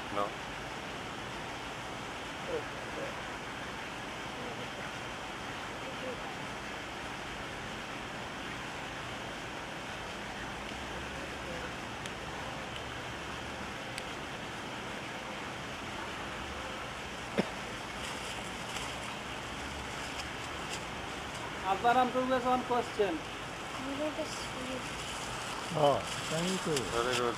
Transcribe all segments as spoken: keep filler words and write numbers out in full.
No. Abbaram Prabhu one question. Oh, thank you. Very good.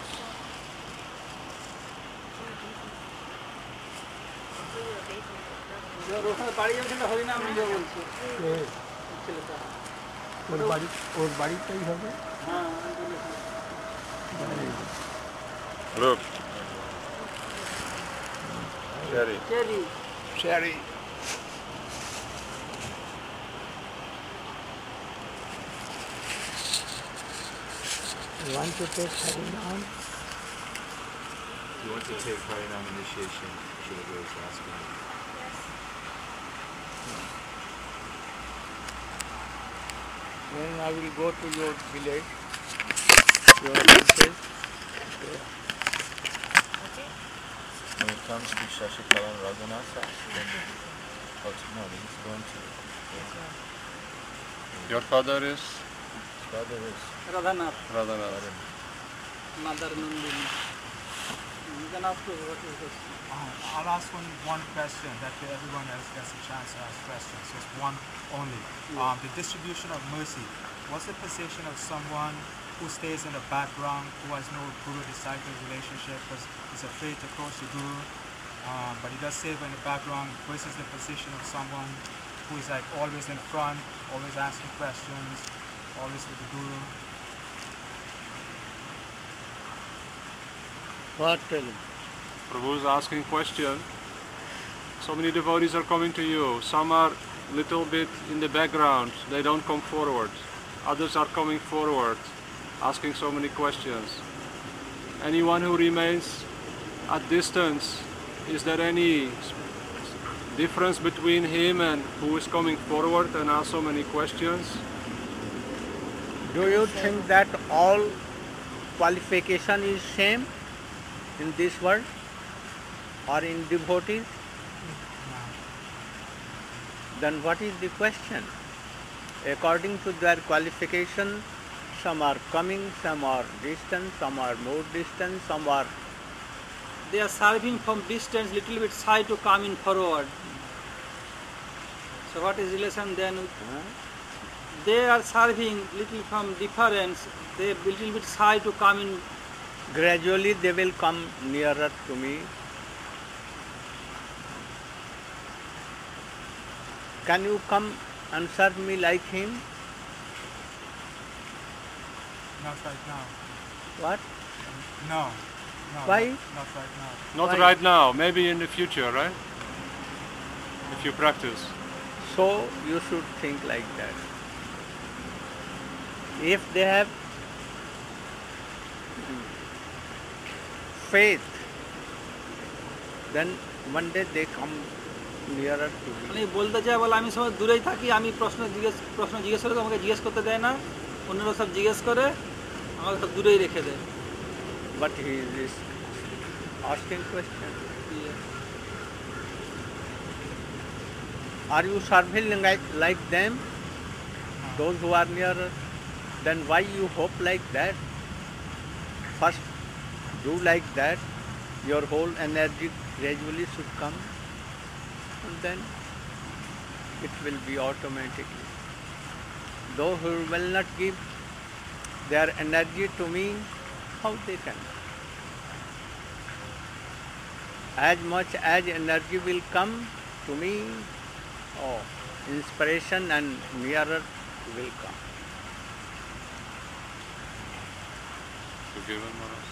ওখানে বাড়ি যাবে সেটা হরিনাম নিজে বলছে কে? ছেলেটা ওর বাড়ি ওর বাড়িতেই হবে। হ্যাঁ আমি বলেছি Look. Sherry. Sherry Sherry. You want to take Harinam? You want to take Harinam initiation? Srila is asking. Then I will go to your village, your offices. When it comes to Shashikala and Raghunatha, then oh, no, he's going to. Your father is His brother is Radhanath Radhanath. Mother Nandini You can ask her what is this. Uh, I'll ask one, one question that everyone else gets a chance to ask questions. Just one only. Um, the distribution of mercy. What's the position of someone who stays in the background, who has no guru-disciple relationship, because he's afraid to approach the guru, um, but he does save in the background, versus the position of someone who is like always in front, always asking questions, always with the guru? What tell him? Prabhu is asking question. So many devotees are coming to you. Some are little bit in the background. They don't come forward. Others are coming forward, asking so many questions. Anyone who remains at distance, is there any difference between him and who is coming forward and ask so many questions? Do you think that all qualification is same in this world or in devotees? Then what is the question? According to their qualification, some are coming, some are distant, some are more distant, some are... They are serving from distance, little bit shy to come in forward. So what is relation then? Huh? They are serving little from difference. They little bit shy to come in. Gradually they will come nearer to me. Can you come and serve me like him? Not right now. What? No. No. Why? Not, not right now. Not Why? right now, maybe in the future, right? If you practice. So you should think like that. If they have faith, then one day they come nearer to me. মানে বলতে চাই বলে আমি সময় দূরেই থাকি, আমি প্রশ্ন জিজ্ঞেস প্রশ্ন জিজ্ঞেস করে আমাকে জিজ্ঞেস করতে দেয় না, অন্যরা সব জিজ্ঞেস করে আমাকে সব দূরেই রেখে দেয়। But he is asking question. Are you serving like, like them? Those who are nearer? Then why you hope like that? First do like that, your whole energy gradually should come, and then it will be automatically. Those who will not give their energy to me, how they can? As much as energy will come to me, oh, inspiration and nearer will come. Forgiven, Maharaj.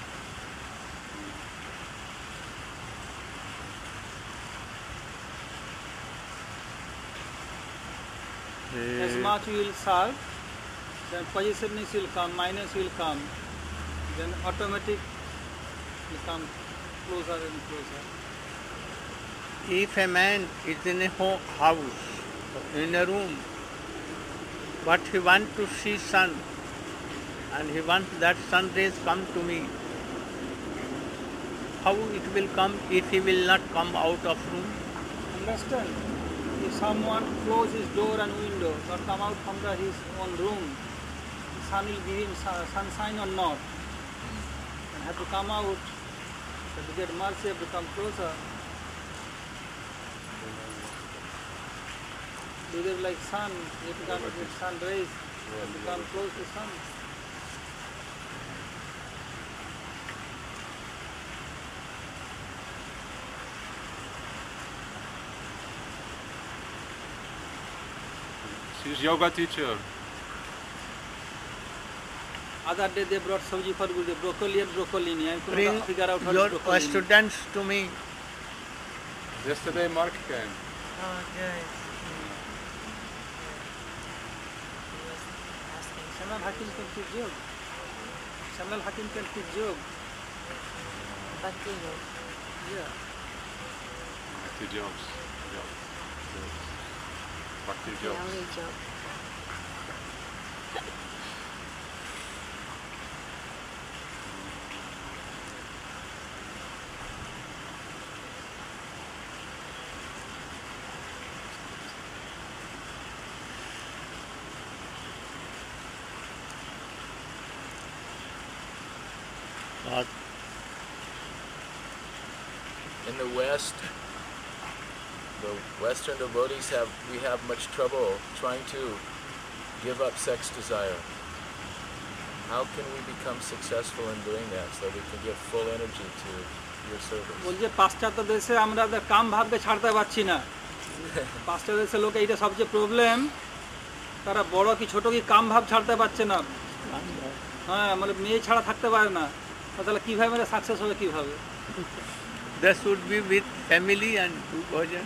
As much you will serve, then positiveness will come, minus will come, then automatic will come closer and closer. If a man is in a ho- house, in a room, but he wants to see sun, and he wants that sun rays come to me, how it will come if he will not come out of room? Understand? If someone close his door and window or come out from the, his own room, the sun will give him sun- sunshine or not. And have to come out, so to get mercy, have to come closer. Either like sun, if you can't get sun rays, have to come close to sun. She's yoga teacher. Other day they brought sabji for good, broccoli and broccoli. I Bring couldn't figure out what your is broccoli. students to me. Yesterday Mark came. Oh, good. He was asking. Samuel Hakim can teach yoga. Samuel Hakim can teach yoga. Bhakti yoga. Yeah. Bhakti jobs. Jobs. Bhakti The jobs. only job. Uh, In the West, the Western devotees have, we have much trouble trying to give up sex desire. How can we become successful in doing that so we can give full energy to your service? বলছে পাশ্চাত্য দেশে আমরা কাম ভাবকে ছাড়তে পারছি না পাশ্চাত্য দেশের লোক এইটা সবচেয়ে প্রবলেম তারা বড় কি ছোট কি কাম ভাব ছাড়তে পারছে না হ্যাঁ মানে মেয়ে ছাড়া থাকতে পারে না তাহলে কিভাবে মানে সাকসেস হবে কিভাবে They should be with family and two bhajan.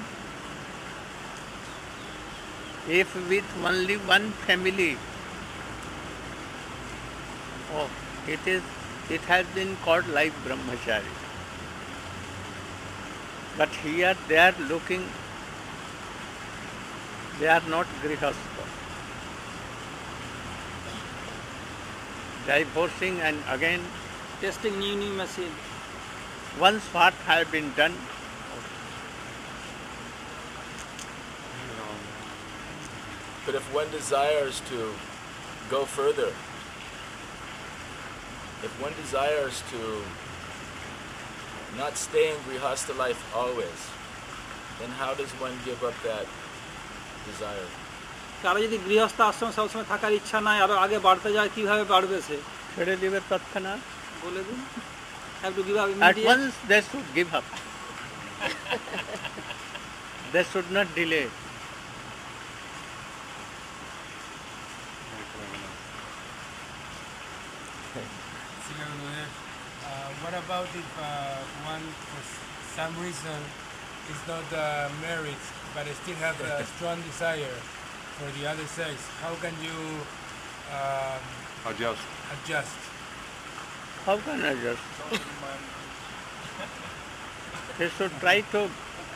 If with only one family, oh, it is, it has been called like brahmachari. But here they are looking, they are not grihastha. Divorcing and again, testing new new machine once what have been done, But if one desires to go further, if one desires to not stay in Grihastha life always, then how does one give up that desire? কারো যদি গৃহস্থ আশ্রম সবসময় থাকার ইচ্ছা নাই আরো আগে বাড়তে যায় কিভাবে বাড়বে সে ছেড়ে দিবে তৎক্ষণাৎ। বলে দিন have to give up At immediate. once they should give up. They should not delay. Uh, what about if uh, one, for s- some reason, is not uh, married, but still have a strong desire for the other sex? How can you um, Adjust. adjust? How can I just? They should try to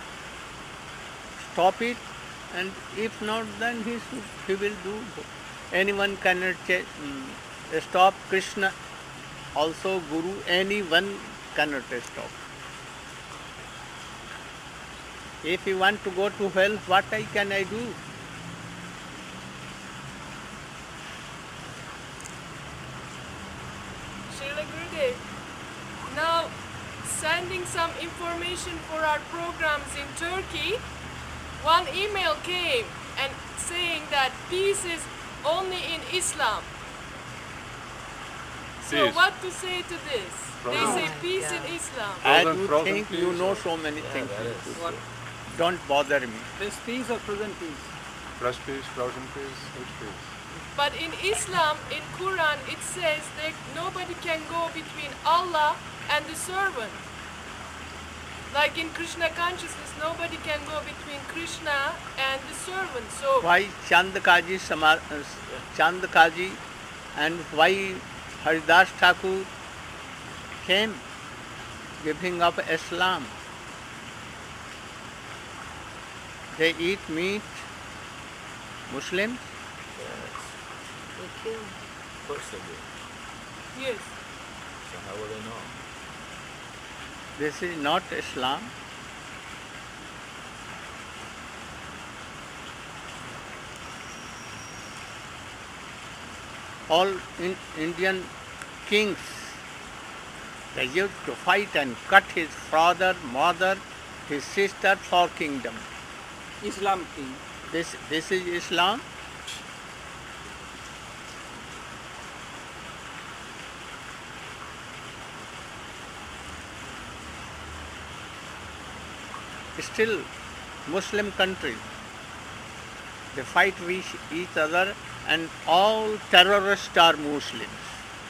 stop it, and if not, then he should, he will do. Anyone cannot ch- mm, stop Krishna. Also, Guru, anyone cannot stop. If you want to go to hell, what I can I do? Srila Gurudev, now sending some information for our programs in Turkey, one email came and saying that peace is only in Islam. So Peace. what to say to this? They Frozen. say peace Yeah. in Islam. As Frozen- you frozen think you peas know or- so many Yeah, things. that is- What? Don't bother me. Fresh peas or frozen peas? Fresh peas, frozen peas, which peas? But in Islam, in Quran, it says that nobody can go between Allah and the servant. Like in Krishna consciousness, nobody can go between Krishna and the servant. So Why Chandkaji Sama- uh, Chandkaji and why Haridas Thakur came giving up Islam? They eat meat, Muslims. Yes, They kill. of course they do. yes. So how will they know? This is not Islam. All in Indian kings, they used to fight and cut his father, mother, his sister for kingdom. Islam king. This, this is Islam. Still, Muslim country, they fight with each other, and all terrorists are Muslims.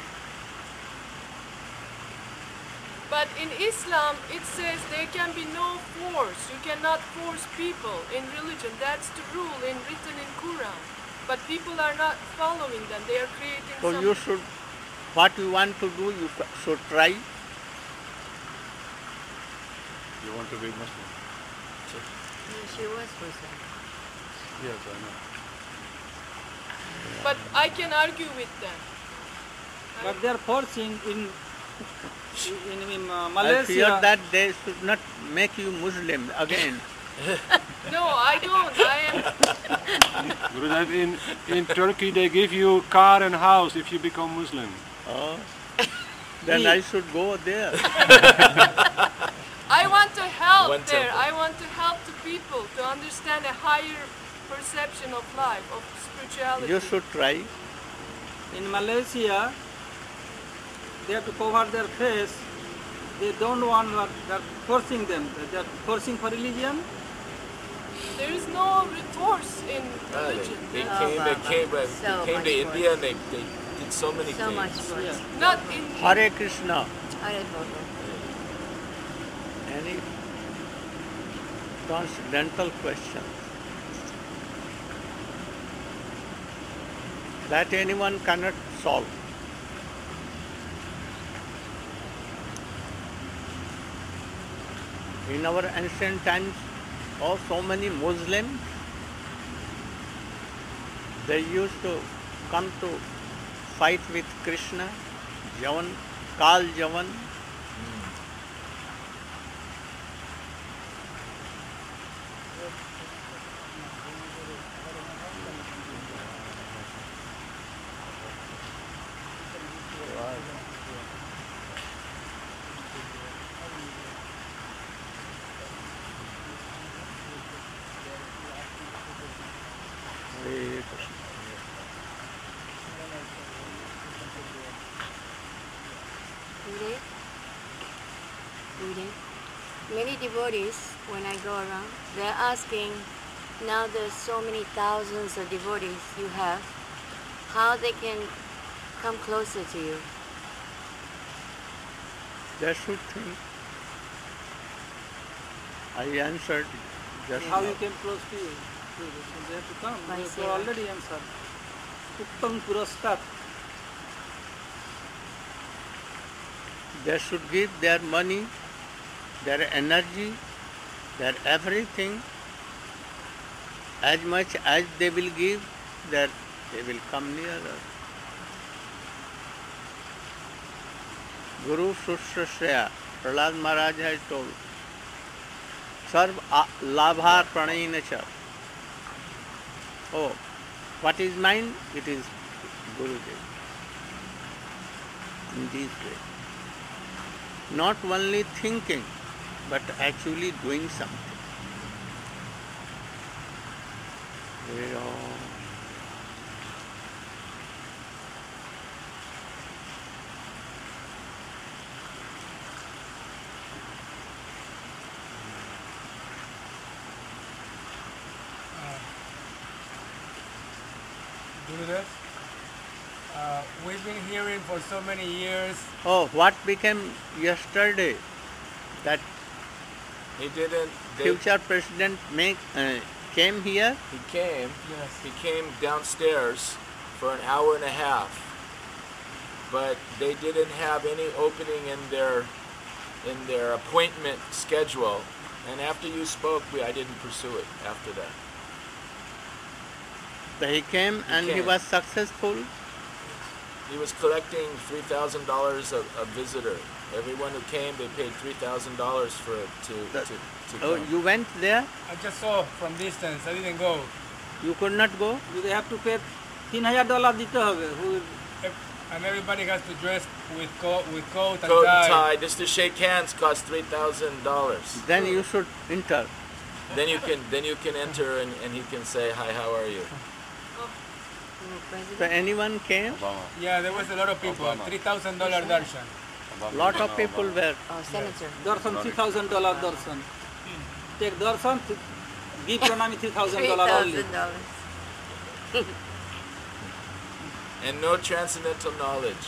But in Islam, it says there can be no force. You cannot force people in religion. That's the rule in written in Quran. But people are not following them. They are creating So some... you should, what you want to do, you should try. You want to be Muslim? No, she was Muslim. Yes, I know. But I can argue with them. But they are forcing in in, in uh, I fear Malaysia. that they should not make you Muslim again. No, I don't. I am... Gurudev, in, in Turkey they give you car and house if you become Muslim. Oh, then I should go there. I want to help One there. temple. I want to help the people to understand a higher perception of life, of spirituality. You should try. In Malaysia, they have to cover their face. They don't want what they're forcing them. They're forcing for religion. There is no force in Ah, they, religion. they Oh, came, they wow. came, uh, So they came much to worse. India and they, they did so many So things. much worse. Yeah. Not in... Hare Krishna. I don't know. Any transcendental question that anyone cannot solve. In our ancient times, oh, so many Muslims, they used to come to fight with Krishna, Javan, Kal Javan. Hare Krishna. Read it. Read it. Many devotees, when I go around, they're asking, now there's so many thousands of devotees you have, how they can come closer to you. They should think. I answered just How now. you came close to you? So they have to come. By You have seva. already answered. Uttam Puraskar. They should give their money, their energy, their everything. As much as they will give, that they will come nearer. Guru Sushrashya, Prahlad Maharaj has told, Sarv Labhar Pranayina Cha. Oh, what is mine? It is Gurudev. In this way. Not only thinking, but actually doing something. Hare Ram. Gurudev, uh, we've been hearing for so many years. Oh, what became yesterday? That He didn't, they, future president make, uh, came here. he came, Yes. he came downstairs for an hour and a half, but they didn't have any opening in their, in their appointment schedule, and after you spoke, we, I didn't pursue it after that. So he came and he came. was successful. He was collecting three thousand dollars a, a visitor. Everyone who came, they paid three thousand dollars for it to, The- to, to Oh, come. you went there? I just saw from distance. I didn't go. You could not go? Do they have to pay তিন হাজার dollar দিতে হবে? Who- Ev- And everybody has to dress with coat, with coat and Coat tie. and tie, just to shake hands, cost three thousand dollars. Then you should enter. Then you can then you can enter and, and he can say, hi, how are you? Oh, So President. anyone came? Yeah, there was a lot of people. Three thousand dollar darshan. Lot of people were. Oh, Senator. Darshan three thousand dollar darshan. Take darshan, give pranami three thousand Three dollar only. thousand dollars. And no transcendental knowledge.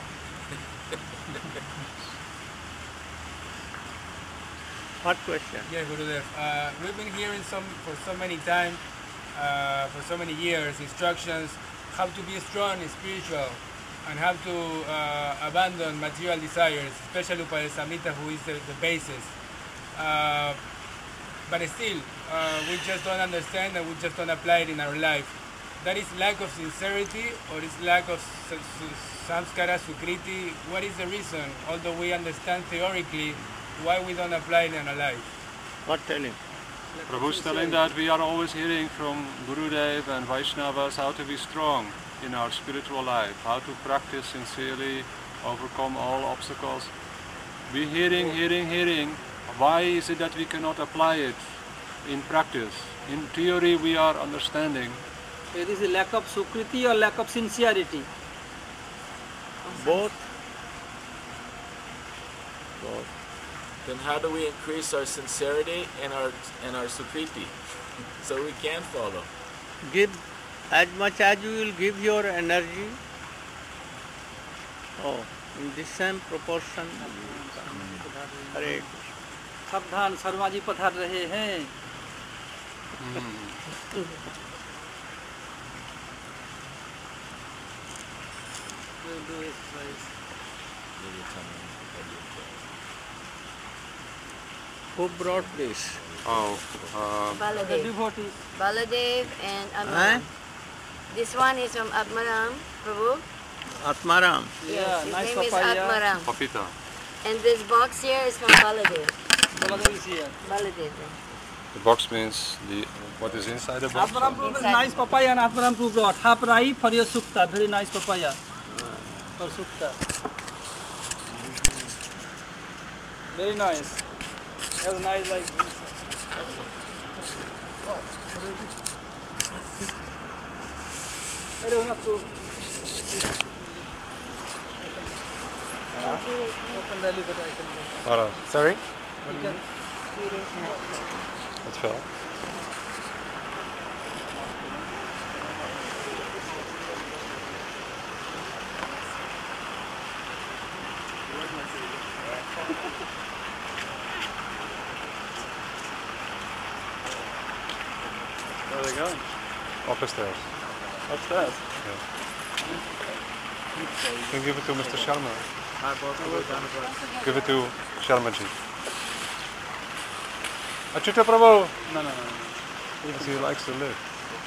What question? Yeah, Gurudev. Uh, we've been hearing some for so many time, uh, for so many years, instructions how to be strong and spiritual, and how to uh, abandon material desires, especially Upaya Samhita, who is the, the basis. Uh, but still, uh, we just don't understand and we just don't apply it in our life. That is lack of sincerity or is lack of s- s- samskara, sukriti. What is the reason? Although we understand theoretically, why we don't apply it in our life? What telling? Prabhu's telling that we are always hearing from Gurudev and Vaishnavas how to be strong in our spiritual life, how to practice sincerely, overcome all obstacles. We hearing, hearing, hearing. Why is it that we cannot apply it in practice? In theory we are understanding. It is a lack of sukriti or lack of sincerity. Both. Both. Then how do we increase our sincerity and our and our sukriti so we can follow? Give as much as you will give your energy. Oh, in the same proportion. Hare Krishna. सावधान शर्मा जी पधार रहे हैं। We'll do exercise. Who brought this? Oh, uh, The Baladev. devotees. Baladev and Eh? Atmaram. This one is from Atmaram, Prabhu. Atmaram. Yeah, Yes, his nice name is papaya. Atmaram. Papita. And this box here is from Baladev. Baladev is here. Baladev. The box means the what is inside the box? Atmaram Prabhu is Inside. nice papaya and Atmaram Prabhu brought. Half rai for your sukta. Very nice papaya. For sukta. Very nice. Has nice like this. I don't have to open the lid, but I can go. Alright. Sorry? You can That's fel. Where are they going? Up the stairs. Upstairs. You can give it to Mister Sharma. Give it to Sharmaji. Achyuta Prabhu! No, no, no. Because he likes to live.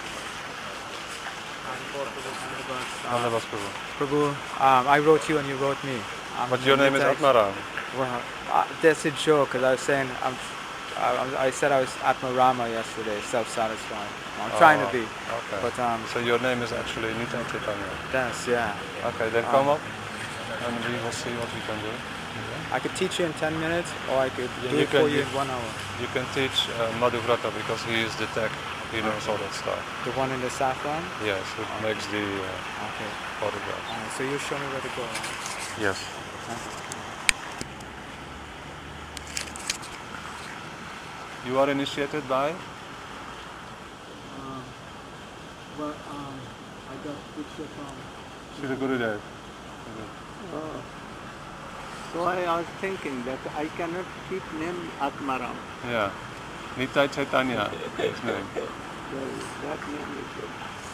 Nandavas Prabhu. Prabhu, um, I wrote you and you wrote me. Um, But your name is text- Atmaram. Well, uh, that's a joke because I was saying, I'm, I, I said I was Atmarama yesterday, self-satisfied. I'm trying to Oh, be. Okay. But um, So your name is actually Nitai Chaitanya. that's, yeah. Okay, then come up and we will see what we can do. I could teach you in ten minutes or I could Yeah, do you it for can- you you- in one hour. You can teach uh, Madhuvrata because he is the tech. He knows all that stuff. The one in the saffron? Yes, it makes the uh, Okay. photographs. Alright, so you show me where to go. Yes. You are initiated by? Well, um, I got picture from. Sri Gurudev. Oh. So I was thinking that I cannot keep name Atmaram. Yeah. Nitai Chaitanya, his name. So that name is good.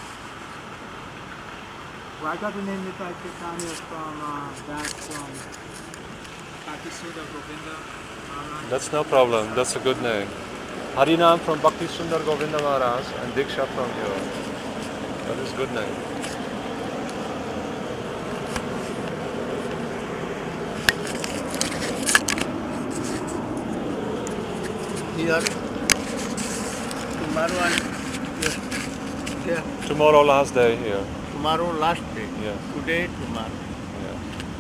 Well, I got the name Nitai Chaitanya from uh, back from Bhakti Sundar Govinda. Maharaj. That's no problem. That's a good name. Harinam from Bhakti Sundar Govinda Maharaj and Diksha from you. That is good name. here tomorrow and yes, yeah, Tomorrow last day here. tomorrow last day. Yes. Today, tomorrow. Yeah.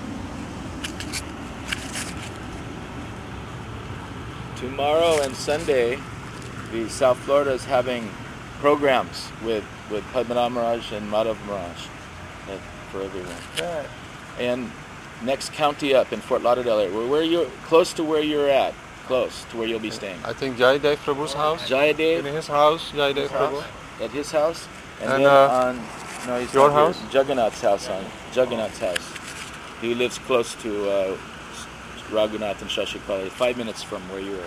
Tomorrow and Sunday, the South Florida is having programs with, with Padmanabh Maharaj and Madhav Maharaj uh, for everyone. Yeah. And next county up in Fort Lauderdale area, where, where you're close to where you're at, close to where you'll be staying. I think Jayadev Prabhu's house. Jayadev In his house, Jayadev Prabhu. at his house, and, And, then uh, on no, he's your not here. house? Jagannath's house on Jagannath's house. He lives close to uh, Raghunath and Shashikala, five minutes from where you are.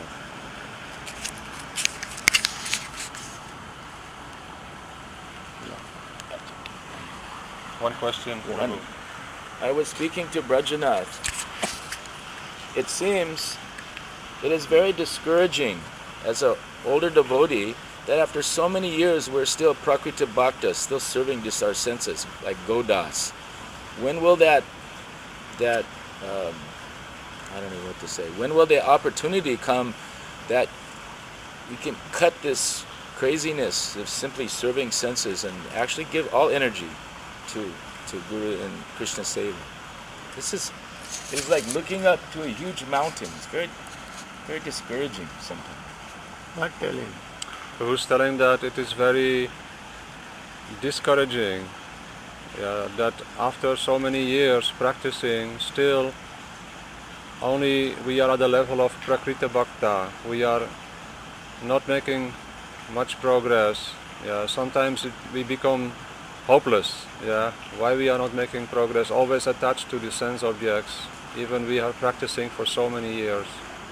One question. One. I was speaking to Brajanath. It seems it is very discouraging as an older devotee that after so many years we're still Prakriti Bhakta, still serving just our senses, like Godas. When will that, that um, I don't know what to say, when will the opportunity come that we can cut this craziness of simply serving senses and actually give all energy to, to Guru and Krishna Seva? This is, it's like looking up to a huge mountain. It's very, very discouraging sometimes. What telling? Who's telling that it is very discouraging, yeah, that after so many years practicing, still only we are at the level of Prakriti Bhakta. We are not making much progress. Yeah, sometimes it, we become hopeless. Yeah, why we are not making progress? Always attached to the sense objects, even we are practicing for so many years.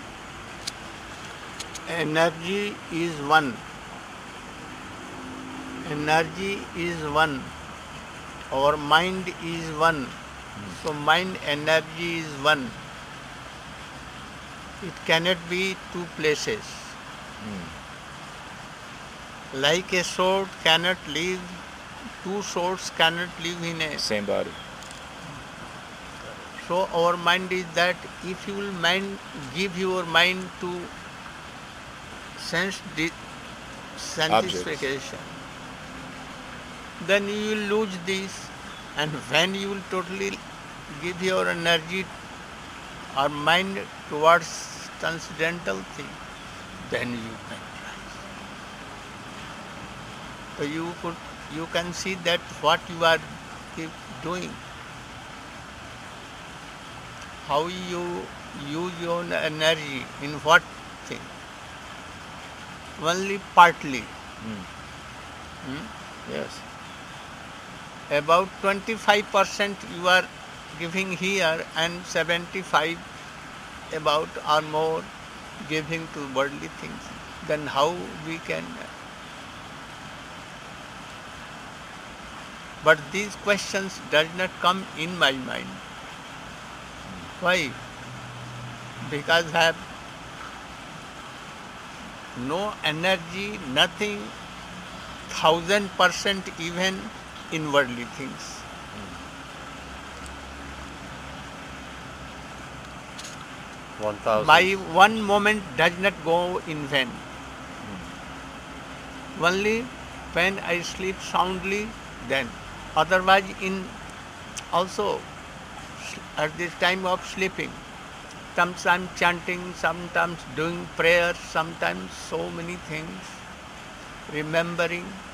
Energy is one. Energy is one. Our mind is one. So mind energy is one. It cannot be two places. Mm. Like a sword cannot live, two swords cannot live in a... Same body. So our mind is that if you will mind, give your mind to sense di- satisfaction, then you will lose this. And when you will totally give your energy or mind towards transcendental thing, then you can rise. So you could, you can see that what you are keep doing, how you use your energy in what thing, only partly. Mm. Hmm? Yes. About twenty-five percent you are giving here and seventy-five about or more giving to worldly things. Then how we can... But these questions does not come in my mind. Why? Because I have no energy, nothing, thousand percent even in worldly things. One thousand. My one moment does not go in vain. Only when I sleep soundly, then. Otherwise, in also at this time of sleeping, sometimes chanting, sometimes doing prayer, sometimes so many things, remembering.